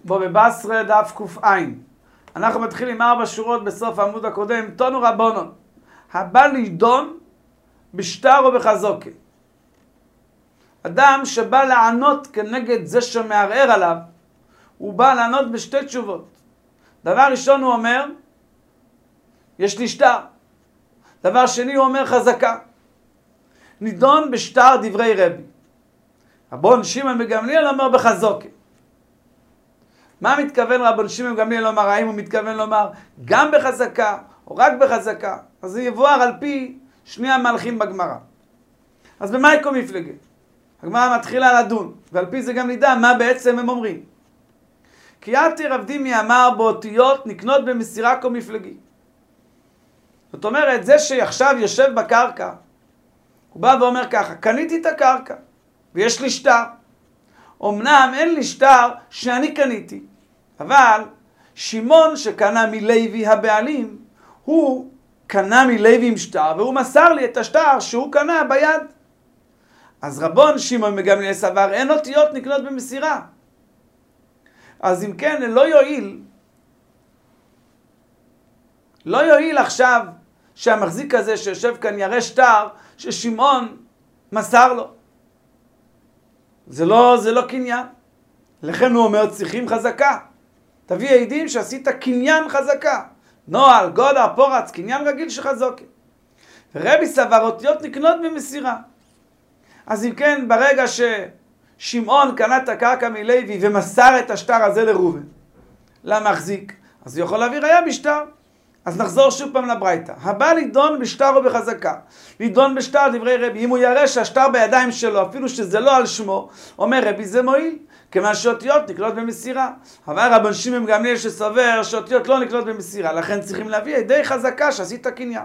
בו בבשרה דף ק"ע. אנחנו מתחילים 4 שורות בסוף העמוד הקודם. תנו רבונון, הבא לידון בשטר או בחזוקה. אדם שבא לענות כנגד זה שמערער עליו, הוא בא לענות בשתי תשובות. דבר ראשון הוא אומר, יש לי שטר. דבר שני הוא אומר חזקה. נידון בשטר דברי רבי. רבון שמעון בגמליאל אומר בחזוקה. מה מתכוון רבון שמעון בגמליאל לומר? האם הוא מתכוון לומר גם בחזקה או רק בחזקה? אז זה יבואר על פי שני המהלכים בגמרא. אז במה יקום מפלגה? הגמרא מתחילה לדון, ועל פי זה גם נדע מה בעצם הם אומרים. כי יתר רב דימי אמר באותיות נקנות במסירה כה מפלגי. זאת אומרת, זה שעכשיו יושב בקרקע, הוא בא ואומר ככה, קניתי את הקרקע, ויש לי שטר. אמנם אין לי שטר שאני קניתי, אבל שמעון שקנה מלוי הבעלים, הוא קנה מלוי עם שטר, והוא מסר לי את השטר שהוא קנה ביד. אז רבון שמעון בגמליאל סבר, אין אותיות נקנות במסירה. אז אם כן, לא יועיל עכשיו שהמחזיק הזה שיושב כאן יראה שטר ששמעון מסר לו. זה לא קניין. לכן הוא אומר, צריכים חזקה. תביא עדים שעשית קניין חזקה. נועל, גודל, פורץ, קניין רגיל שחזוקה. ורבי סבר, אותיות נקנות במסירה. אז אם כן, ברגע ששמעון קנה את הקרקע מלוי ומסר את השטר הזה לראובן, למחזיק, אז הוא יכול להביא ראיה בשטר. אז נחזור שוב פעם לברייתא. הבא לידון בשטר או בחזקה. לידון בשטר דברי רבי. אם הוא יראה שהשטר בידיים שלו, אפילו שזה לא על שמו, אומר רבי זה מועיל. כיוון שאותיות נקלות במסירה. אבל רבן שמעון בגמליאל שסובר שאותיות לא נקלות במסירה. לכן צריכים להביא ידי חזקה שעשית קניין.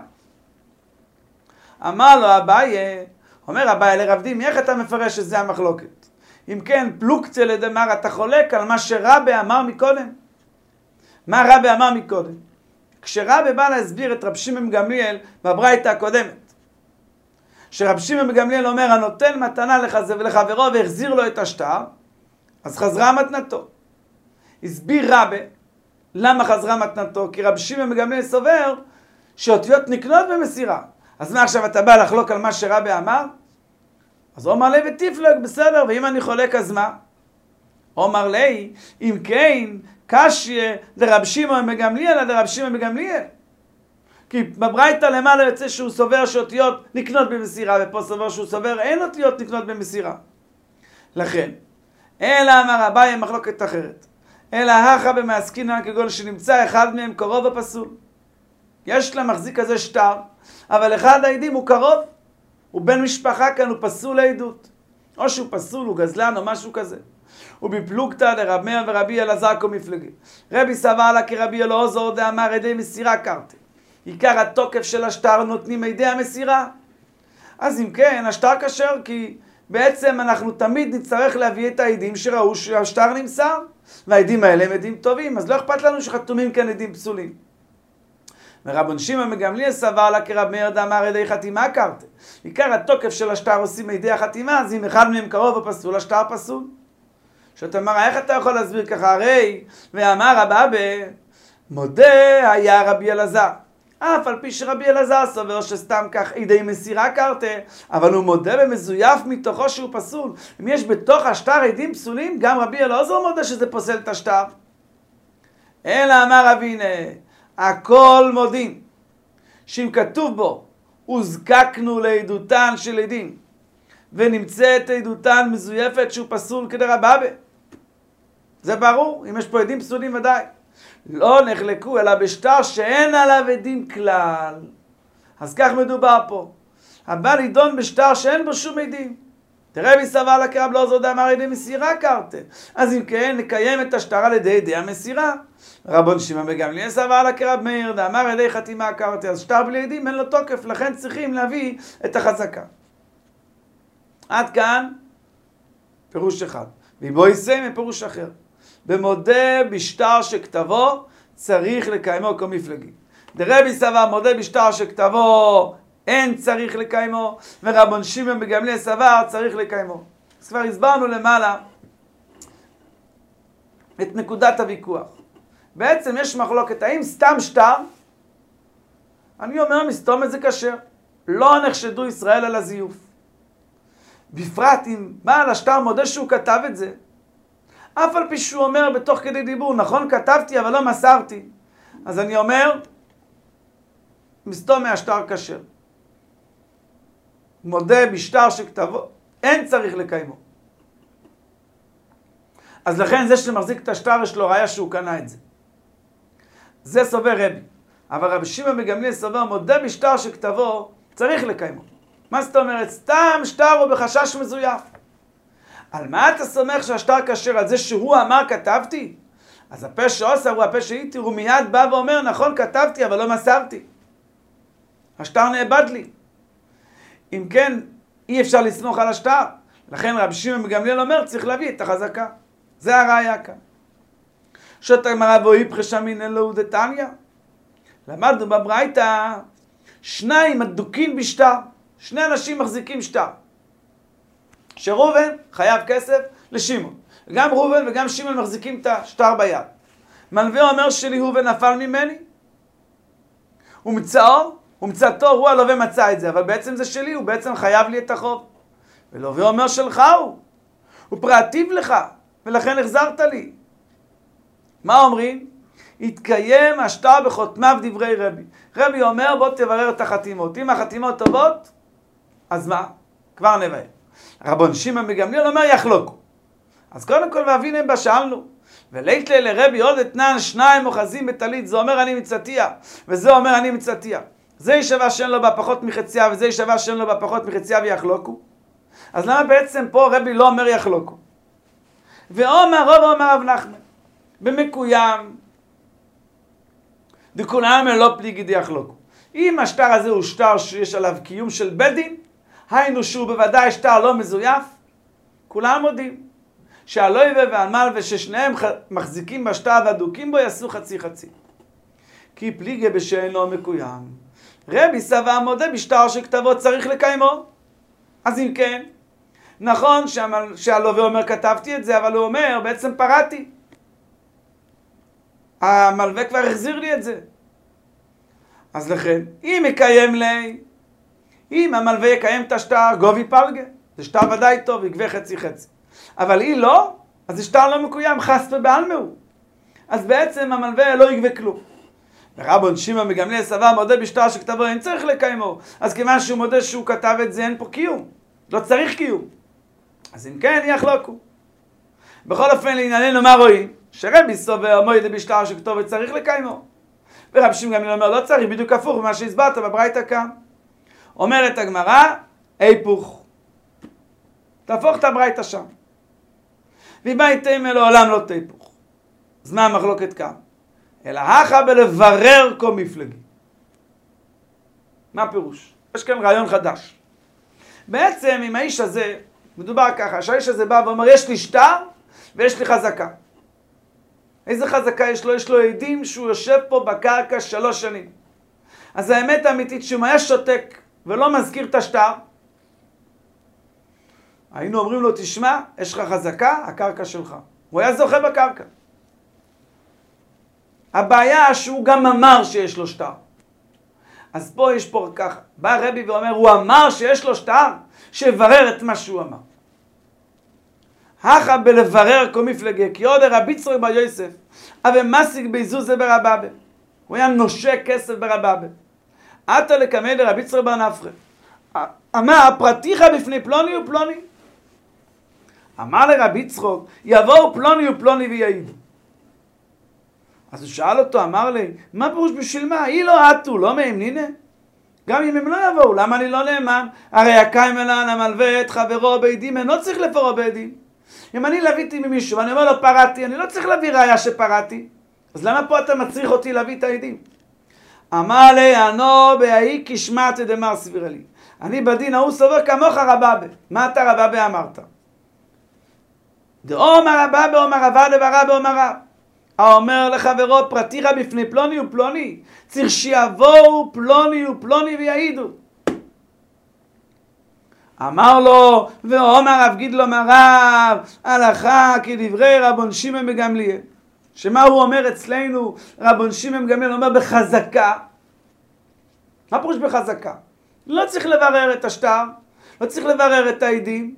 אמר לו אביי, אומר אביי לרב דימי, איך אתה מפרש שזה המחלוקת? אם כן, פלוגתא לדמר, אתה חולק על מה שרבי אמר מקודם. מה רבי אמר מקודם? כשרבי בא להסביר את רב שמעון בגמליאל בברייתא הקודמת, שרב שמעון בגמליאל אומר הנותן מתנה לחברו והחזיר לו את השטר, אז חזרה מתנתו. הסביר רבי למה חזרה מתנתו, כי רב שמעון בגמליאל סובר שאותיות נקנות במסירה. אז מה עכשיו אתה בא לחלוק על מה שרבי אמר? אז אומר לי ותפלג, בסדר, ואם אני חולק אז מה? אומר לי, אם כן, קשיא לרב שמעון בגמליאל, לרב שמעון בגמליאל. כי בברייתא למעלה יוצא שהוא סובר שאותיות נקנות במסירה, ופה סובר שהוא סובר אין אותיות נקנות במסירה. לכן, אלא אמר אביי מחלוקת אחרת. אלא הכא במעסקינן כגון שנמצא אחד מהם קרוב הפסול. יש למחזיק הזה שטר, אבל אחד העדים הוא קרוב. הוא בן משפחה כאן, הוא פסול לעדות. או שהוא פסול, הוא גזלן או משהו כזה. ובפלוגתא לרב מאיר ורבי אלעזר כה מפלגי. רבי סבר לה כרבי אלעזר דאמר ידי מסירה קרתי. עיקר התוקף של השטר נותנים ידי המסירה. אז אם כן, השטר כשר, כי בעצם אנחנו תמיד נצטרך להביא את העדים שראו שהשטר נמסר. והעדים האלה הם עדים טובים, אז לא אכפת לנו שחתומים כאן עדים פסולים. ורבון שמעון בגמליאל סבר לה כרב מאיר דאמר ידי חתימה קרתי. עיקר התוקף של השטר עושים ידי החתימה, אז אם אחד מהם קרוב או פסול, השטר פסול. שאתה אומר, איך אתה יכול להסביר ככה? הרי, ואמר רבא מודה היה רבי אלעזר. אף על פי שרבי אלעזר סובר שסתם כך ידי מסירה קרתה, אבל הוא מודה במזויף מתוכו שהוא פסול. אם יש בתוך השטר עדים פסולים, גם רבי אלעזר מודה שזה פוסל את השטר. אלא אמר רבי הנה, הכל מודים, שאם כתוב בו, הוזקקנו לעדותן של עדים, ונמצאת עדותן מזויפת שהוא פסול כדרבא. זה ברור, אם יש פה עדים פסולים ודאי. לא נחלקו אלא בשטר שאין עליו עדים כלל. אז כך מדובר פה. הבא לידון בשטר שאין בו שום עדים. תראה מי סבר לה כרב אלעזר דאמר ידי מסירה קרתה. אז אם כן, נקיים את השטר על ידי ידי המסירה. רבון שמעון בגמליאל סבר לה כרב מאיר דאמר ידי חתימה קרתה. אז שטר בלי עדים אין לו תוקף, לכן צריכים להביא את החזקה. עד כאן פירוש אחד. ובו יסיים פירוש אחר. במודה בשטר שכתבו צריך לקיימו כה מפלגי. דרבי סבר מודה בשטר שכתבו אין צריך לקיימו, ורבון שמעון בגמליאל סבר צריך לקיימו. אז כבר הסברנו למעלה את נקודת הוויכוח. בעצם יש מחלוקת, האם סתם שטר? אני אומר, מסתום את זה כשר. לא נחשדו ישראל על הזיוף. בפרט אם בעל השטר מודה שהוא כתב את זה, אף על פי שהוא אומר בתוך כדי דיבור, נכון כתבתי אבל לא מסרתי, אז אני אומר, מסתום מהשטר כשר. מודה בשטר שכתבו, אין צריך לקיימו. אז לכן זה שמחזיק את השטר יש לו ראיה שהוא קנה את זה. זה סובר רבי. אבל רבי שמעון בן גמליאל סובר מודה בשטר שכתבו, צריך לקיימו. מה זאת אומרת? סתם שטר הוא בחשש מזויף. על מה אתה סומך שהשטר כשר? על זה שהוא אמר כתבתי? אז הפה שעושה הוא הפה שהייתי, הוא מיד בא ואומר נכון כתבתי אבל לא מסרתי. השטר נאבד לי. אם כן אי אפשר לסמוך על השטר. לכן רבי שמעון בן גמליאל אומר צריך להביא את החזקה. זה הראיה כאן. שו"ת הגמרא ואיפכא שמינן להו דתניא. למדנו בברייתא שניים הדוקים בשטר. שני אנשים מחזיקים שטר. שראובן חייב כסף לשמעון. גם ראובן וגם שמעון מחזיקים את השטר ביד. מלווה אומר שלי ראובן נפל ממני. ומצאתו הוא הלווה מצא את זה, אבל בעצם זה שלי, הוא בעצם חייב לי את החוב. ולווה אומר שלך הוא פרעתיו לך, ולכן החזרת לי. מה אומרים? התקיים השטר בחותמיו דברי רבי. רבי אומר בוא תברר את החתימות. אם החתימות טובות, אז מה? כבר נבהר. רבון שמעון בן גמליאל אומר יחלוקו. אז קודם כל ואבינם בשאלנו. ולית לרבי עוד אתנן שניים אוחזים בטלית. זה אומר אני מצאתיה, וזה אומר אני מצאתיה. זה ישבע שאין לו בה פחות מחציה, וזה ישבע שאין לו בה פחות מחציה ויחלוקו. אז למה בעצם פה רבי לא אומר יחלוקו? ואומר רב אומר רב נחמן, במקוים, דכולם לא פליגי דיחלוקו. אם השטר הזה הוא שטר שיש עליו קיום של בית דין, היינו שהוא בוודאי שטר לא מזויף, כולם מודים שהלווה והמלווה ששניהם מחזיקים בשטר והדוקים בו יעשו חצי חצי. כי פליגי בשאינו מקוים. רבי סבר מודה בשטר שכתבו צריך לקיימו. אז אם כן, נכון שהלווה אומר כתבתי את זה, אבל הוא אומר בעצם פרעתי. המלווה כבר החזיר לי את זה. אז לכן, אם יקיים לי, אם המלווה יקיים את השטר, גובי פלגה, זה שטר ודאי טוב, יגבה חצי חצי. אבל אם לא, אז זה שטר לא מקוים, חס ובעלמהו. אז בעצם המלווה לא יגבה כלום. ורבון שמעון בן גמליאל סבר מודה בשטר שכתבו אין צריך לקיימו. אז כיוון שהוא מודה שהוא כתב את זה אין פה קיום. לא צריך קיום. אז אם כן יחלוקו. בכל אופן לענייננו מה רואים? שרבי סובר מודה בשטר שכתבו צריך לקיימו. ורבי שמעון בן גמליאל אומר לא צריך, בדיוק הפוך ממה שהסברת בברייתא כאן. אומרת הגמרא היפוך. תהפוך את הברייתא שם. ובייתימה לעולם לא תהפוך. אז מה המחלוקת כאן? אלא הכה בלברר כל מפלגי. מה הפירוש? יש כאן רעיון חדש. בעצם עם האיש הזה, מדובר ככה, שהאיש הזה בא ואומר, יש לי שטר ויש לי חזקה. איזה חזקה יש לו? יש לו עדים שהוא יושב פה בקרקע 3 שנים. אז האמת האמיתית שהוא היה שותק ולא מזכיר את השטר, היינו אומרים לו, תשמע, יש לך חזקה, הקרקע שלך. הוא היה זוכה בקרקע. הבעיה שהוא גם אמר שיש לו שטר. אז פה יש פה ככה, בא רבי ואומר, הוא אמר שיש לו שטר, שיברר את מה שהוא אמר. הכה בלברר כל מפלגה, כי עוד רבי יצחק בר יוסף, אבל משיג ביזוזה ברבבה. הוא היה נושה כסף ברבבה. עתה לקמא לרבי יצחק בר נפחא. אמר, פרטיך בפני פלוני ופלוני. אמר לרבי יצחק, יבואו פלוני ופלוני ויעידו. אז הוא שאל אותו, אמר לי, מה פירוש בשביל מה? היא לא עטו, לא מהמנינה? גם אם הם לא יבואו, למה אני לא נאמן? הרי הקיים אלן המלווה את חברו בעדים, אני לא צריך לפרוע בעדים. אם אני לוויתי ממישהו ואני אומר לו פרעתי, אני לא צריך להביא ראיה שפרעתי. אז למה פה אתה מצריך אותי להביא את העדים? אמר לי, אנו בהאי כשמעתי דמר סבירה לי. אני בדין ההוא סובר כמוך רבבה. מה אתה רבבה אמרת? דאמר רבבה אומר רבא דברבא אומר רב. האומר לחברו פרטיך בפני פלוני ופלוני, צריך שיבואו פלוני ופלוני ויעידו. אמר לו, ואומר רב גידלו מהרב, הלכה כדברי רבון שמעון בגמליאל. שמה הוא אומר אצלנו, רבון שמעון בגמליאל אומר בחזקה. מה פירוש בחזקה? לא צריך לברר את השטר, לא צריך לברר את העדים,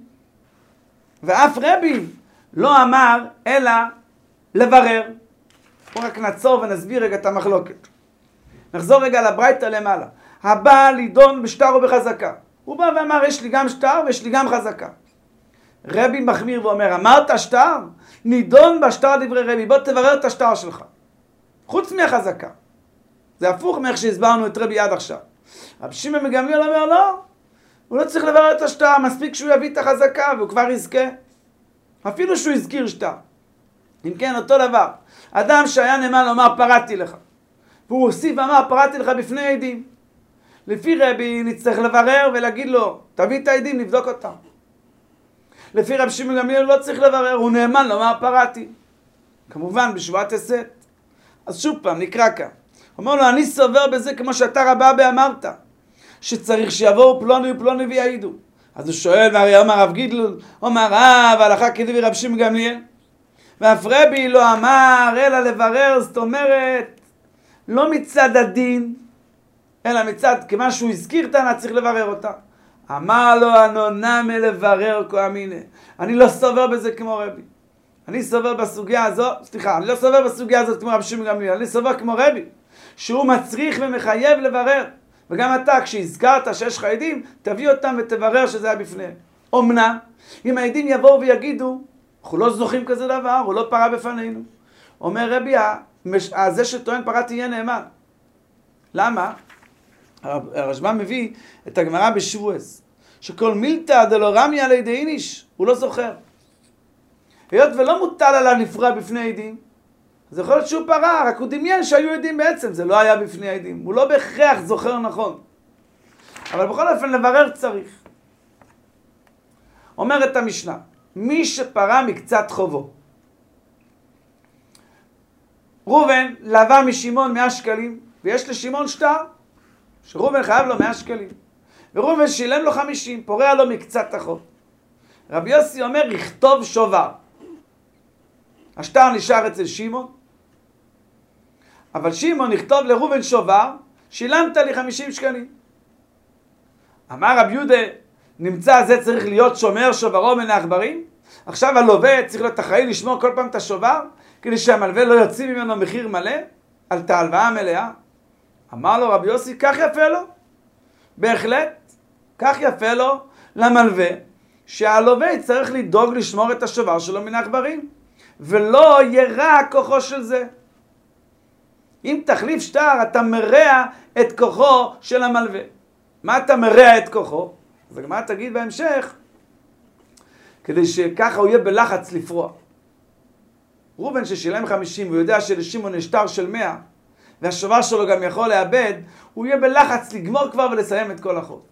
ואף רבי לא אמר אלא לברר. בואו רק נעצור ונסביר רגע את המחלוקת. נחזור רגע לברייתא למעלה. הבא לידון בשטר או בחזקה. הוא בא ואמר, יש לי גם שטר ויש לי גם חזקה. רבי מחמיר ואומר, אמרת שטר? נידון בשטר דברי רבי, בוא תברר את השטר שלך. חוץ מהחזקה. זה הפוך מאיך שהסברנו את רבי עד עכשיו. רבי שמעון בגמליאל אומר, לא, הוא לא צריך לברר את השטר, מספיק שהוא יביא את החזקה והוא כבר יזכה. אפילו שהוא הזכיר שטר. אם כן, אותו דבר. אדם שהיה נאמן לומר, פרעתי לך. והוא הוסיף ואמר, פרעתי לך בפני עדים. לפי רבי נצטרך לברר ולהגיד לו, תביא את העדים, נבדוק אותם. לפי רבי שמעון בגמליאל לא צריך לברר, הוא נאמן לומר, פרעתי. כמובן, בשבועת הסת. אז שוב פעם, נקרא כאן. הוא אומר לו, אני סובר בזה כמו שאתה רבה באמרת, שצריך שיבואו פלוני ופלוני ויעידו. אז הוא שואל, והרי אומר רב גידלון, אומר רב, הלכה כדברי רבי שמעון בגמליאל. ואף רבי לא אמר, אלא לברר, זאת אומרת, לא מצד הדין, אלא מצד, כיוון שהוא הזכיר טענה, צריך לברר אותה. אמר לו, הנונם לברר כה אמינא. אני לא סובר בזה כמו רבי. אני סובר בסוגיה הזאת, אני לא סובר בסוגיה הזאת כמו רבי שמעון בגמליאל, אני סובר כמו רבי, שהוא מצריך ומחייב לברר. וגם אתה, כשהזכרת שיש לך עדים, תביא אותם ותברר שזה היה בפניהם. אמנם, אם העדים יבואו ויגידו, אנחנו לא זוכים כזה דבר, הוא לא פרה בפנינו. אומר רבי, זה שטוען פרה תהיה נאמן. למה? הרשב"ם מביא את הגמרא בשבועס, שכל מילתא דלא רמי על ידי איניש, הוא לא זוכר. היות ולא מוטל עליו לפרוע בפני עדים, אז יכול להיות שהוא פרה, רק הוא דמיין שהיו עדים בעצם, זה לא היה בפני עדים. הוא לא בהכרח זוכר נכון. אבל בכל אופן לברר צריך. אומרת המשנה, מי שפרה מקצת חובו. ראובן לווה משמעון 100 שקלים, ויש לשמעון שטר, שראובן חייב לו 100 שקלים. וראובן שילם לו 50, פורע לו מקצת החוב. רבי יוסי אומר, יכתוב שובר. השטר נשאר אצל שמעון, אבל שמעון יכתוב לראובן שובר, שילמת לי 50 שקלים. אמר רבי יהודה, נמצא זה צריך להיות שומר שוברו מן העכברים? עכשיו הלווה צריך להיות אחראי לשמור כל פעם את השובר, כדי שהמלווה לא יוציא ממנו מחיר מלא, על את ההלוואה המלאה. אמר לו רבי יוסי, כך יפה לו. בהחלט, כך יפה לו למלווה, שהלווה יצטרך לדאוג לשמור את השובר שלו מן העכברים, ולא ירע כוחו של זה. אם תחליף שטר, אתה מרע את כוחו של המלווה. מה אתה מרע את כוחו? אז הגמרא תגיד בהמשך, כדי שככה הוא יהיה בלחץ לפרוע. ראובן ששילם 50 והוא יודע שלשמעון יש שטר של 100, והשובר שלו גם יכול לאבד, הוא יהיה בלחץ לגמור כבר ולסיים את כל החוב.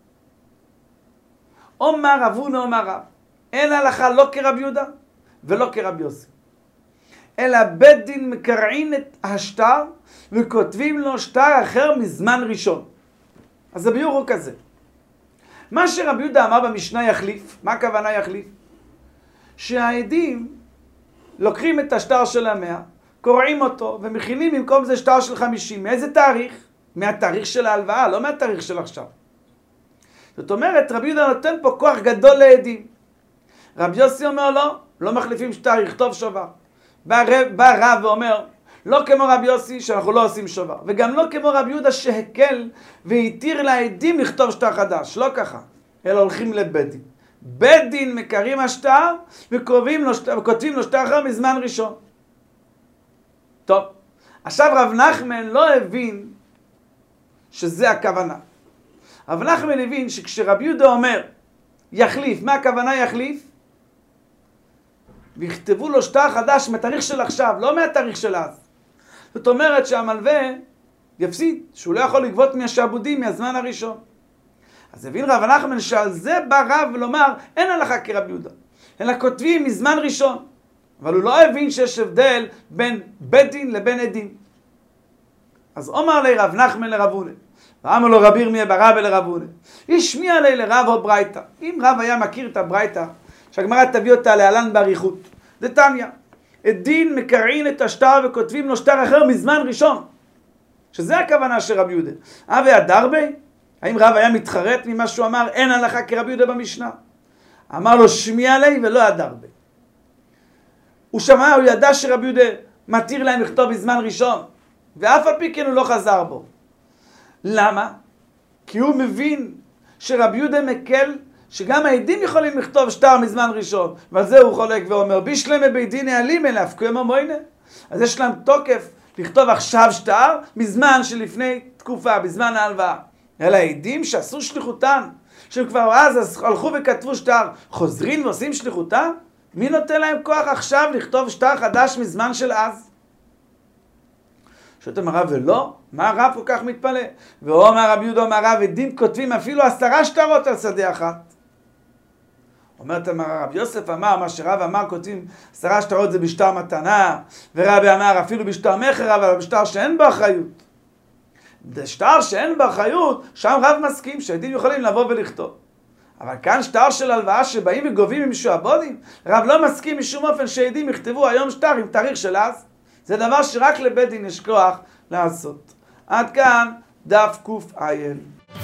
אומר רב הונא אומר רב, אין הלכה לא כרבי יהודה ולא כרבי יוסי, אלא בית דין מקרעין את השטר וכותבים לו שטר אחר מזמן ראשון. אז הביאור הוא כזה. מה שרבי יהודה אמר במשנה יחליף, מה הכוונה יחליף? שהעדים לוקחים את השטר של 100, קורעים אותו ומכינים במקום זה שטר של 50. מאיזה תאריך? מהתאריך של ההלוואה, לא מהתאריך של עכשיו. זאת אומרת, רבי יהודה נותן פה כוח גדול לעדים. רבי יוסי אומר לא, לא מחליפים שטר, יכתוב שובר. בא רב ואומר, לא כמו רבי יוסי שאנחנו לא עושים שובר, וגם לא כמו רבי יהודה שהקל והתיר לעדים לכתוב שטר חדש, לא ככה, אלא הולכים לבית דין. בית דין מקרים השטר וכותבים לו שטר אחר מזמן ראשון. טוב, עכשיו רב נחמן לא הבין שזה הכוונה. רב נחמן הבין שכשרבי יהודה אומר יחליף, מה הכוונה יחליף? ויכתבו לו שטר חדש מהתאריך של עכשיו, לא מהתאריך של אז. זאת אומרת שהמלווה יפסיד, שהוא לא יכול לגבות מהשעבודים מהזמן הראשון. אז הבין רב נחמן שעל זה בא רב ולומר, אין הלכה כרבי יהודה, אלא כותבים מזמן ראשון. אבל הוא לא הבין שיש הבדל בין בית דין לבין עדים. אז אומר לי רב נחמן לרב הונא, ואמר לו רבי ירמיה בר אבא לרב הונא, השמיע לי לרב או ברייתא. אם רב היה מכיר את הברייתא, שהגמרא תביא אותה להלן באריכות. דתניא, דין מקרעין את השטר וכותבים לו שטר אחר מזמן ראשון. שזה הכוונה של רבי יהודה. הווה הדרבי? האם רב היה מתחרט ממה שהוא אמר? אין הלכה כרבי יהודה במשנה. אמר לו שמיע לי ולא הדרבי. הוא שמע, הוא ידע שרבי יהודה מתיר להם לכתוב בזמן ראשון, ואף על פי כן הוא לא חזר בו. למה? כי הוא מבין שרבי יהודה מקל שגם העדים יכולים לכתוב שטר מזמן ראשון, ועל זה הוא חולק ואומר בישלמה בית דין העלים אליו כמו מוינה. אז יש להם תוקף לכתוב עכשיו שטר מזמן שלפני תקופה, בזמן ההלוואה. אלא העדים שעשו שליחותם, שהם כבר אז הלכו וכתבו שטר, חוזרים ועושים שליחותם? מי נותן להם כוח עכשיו לכתוב שטר חדש מזמן של אז? שואלת הרב, ולא? מה הרב כל כך מתפלא? ואומר רבי יהודה אומר הרב, עדים כותבים אפילו 10 שטרות על שדה אחת. אומרת הרב יוסף אמר, מה שרב אמר כותבים 10 שטרות זה בשטר מתנה, ורבי אמר אפילו בשטר מכר, אבל בשטר שאין בו אחריות. בשטר שאין בו אחריות, שם רב מסכים שהעדים יכולים לבוא ולכתוב. אבל כאן שטר של הלוואה שבאים וגובים ממשועבדים, רב לא מסכים משום אופן שהעדים יכתבו היום שטר עם תאריך של אז. זה דבר שרק לבית דין יש כוח לעשות. עד כאן דף קע"ל.